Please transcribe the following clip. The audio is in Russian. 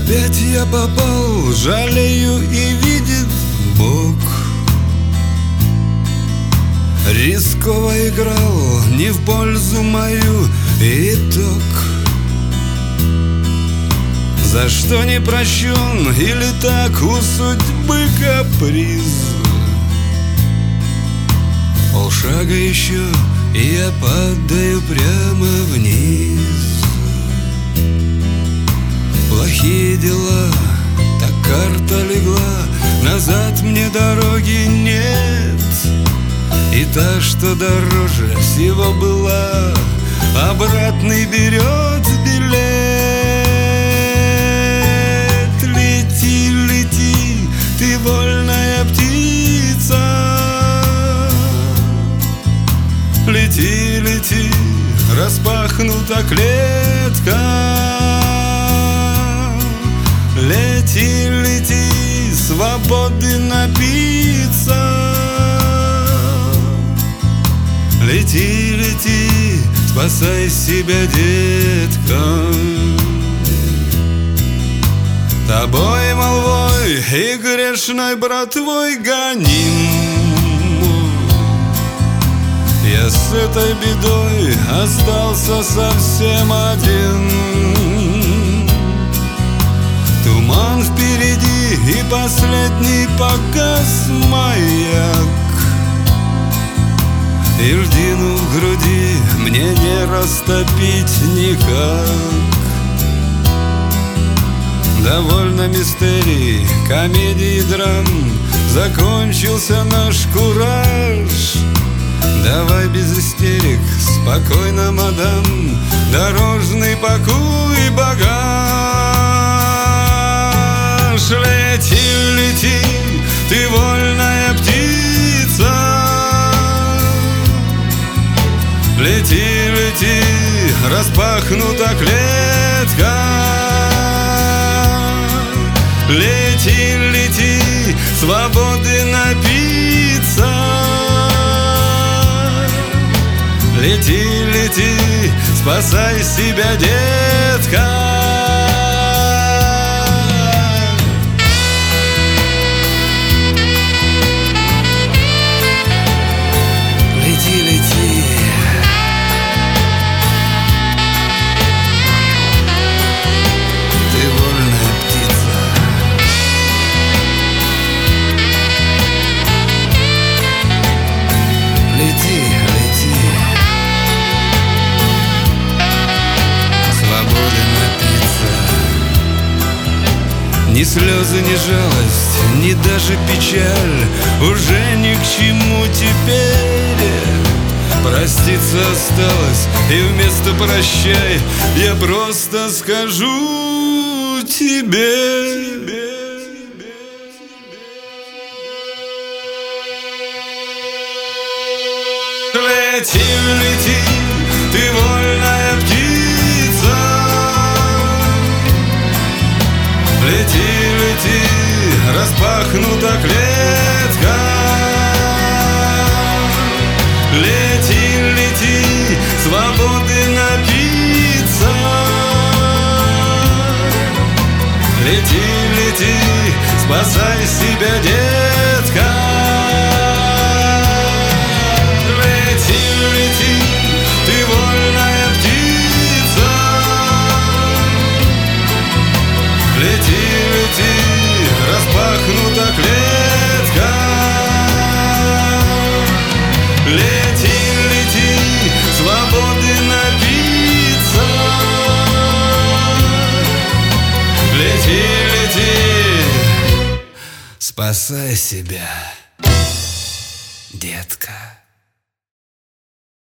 Опять я попал, жалею, и видит Бог. Рисково играл, не в пользу мою, итог. За что не прощен, или так у судьбы каприз? Полшага еще, и я падаю прямо вниз. Плохие дела, так карта легла, назад мне дороги нет. И та, что дороже всего была, обратный берет билет. Лети, лети, ты вольная птица. Лети, лети, распахнута клетка. Лети, лети, свободы напиться. Лети, лети, спасай себя, детка. Тобой, молвой и грешной братвой гоним. Я с этой бедой остался совсем один. Туман впереди, и последний погас маяк. И льдину в груди мне не растопить никак. Довольно мистерий, комедий, драм. Закончился наш кураж. Давай без истерик, спокойно, мадам. Дорожный пакуй багаж. Лети, лети, ты вольная птица. Лети, лети, распахнута клетка. Лети, лети, свободы напиться. Лети, лети, спасай себя, детка. Лети, лети. Ты вольная птица. Лети, лети. Свободы напиться. Ни слезы, ни жалость, ни даже печаль уже ни к чему теперь. Проститься осталось, и вместо прощай я просто скажу тебе. Лети, лети, ты вольная птица. Лети, лети, распахнута клетка. Лети, лети, свободы напиться. Лети, лети, спасай себя, детка. Лети, лети, ты вольная птица. Лети, лети, распахнута клетка. Лети, лети, свободы напиться. Лети, лети, спасай себя, детка.